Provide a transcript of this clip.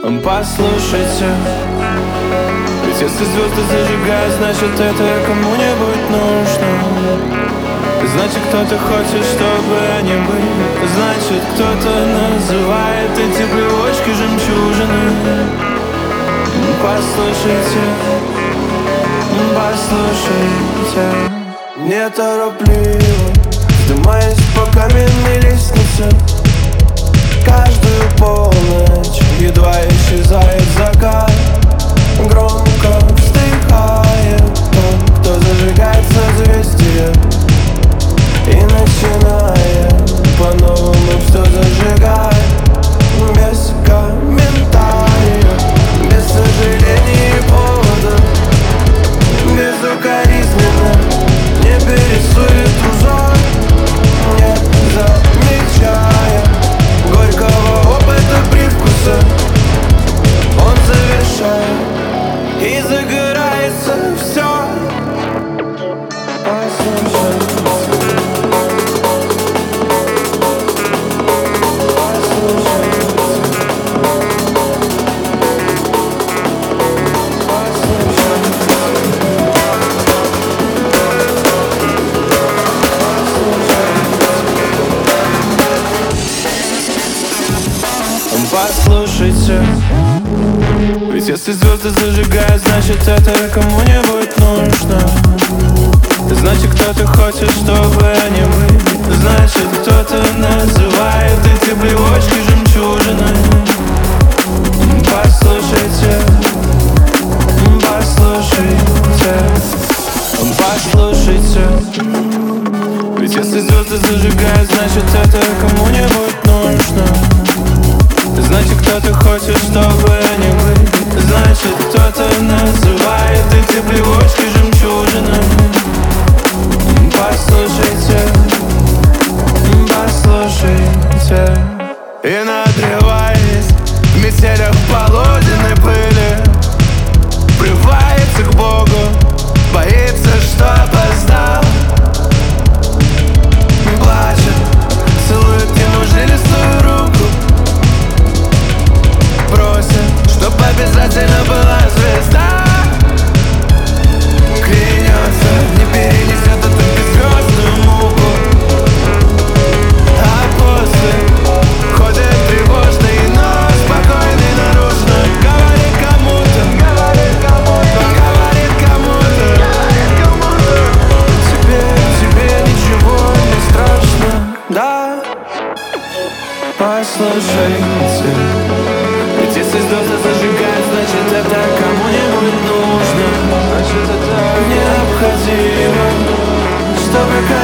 Послушайте, ведь если звезды зажигают, значит это кому-нибудь нужно. Значит кто-то хочет, чтобы они были. Значит кто-то называет эти плевочки жемчужины. Послушайте, послушайте. Неторопливо вздымаясь по каменной лестнице, каждую полночь едва исчезает закат. Громко вздыхает тот, кто зажигает созвездие, и начинает по-новому все зажигать. Без комментариев, без сожалений и поводов, безукоризненно не пересует узор, не замечая горького опыта привкуса. Он завершает и загорается все. Послушайте, ведь если звезды зажигают, значит это кому-нибудь нужно. Значит кто-то хочет, чтобы они были. Значит кто-то называет эти плевочки жемчужиной. Послушайте, послушайте, послушайте, ведь если звезды зажигают, значит это кому-нибудь нужно. Значит кто-то хочет, чтобы они были. Значит кто-то называет эти плевочки жемчужинами. Послушайте, послушайте. И надрываясь в метелях полуденной пыли, врывается к Богу, боится, что опоздал. Плачет, целует ему жилистую руку, просит, чтоб обязательно была звезда. Клянется, не перенесет эту беззвездную муку. А после ходит тревожный, но спокойный наружно. Говорит кому-то, говорит кому-то, говорит кому-то. Тебе ничего не страшно, да? Послушайте, ведь если звезды зажигают, значит это кому-нибудь нужно. Значит это необходимо, чтобы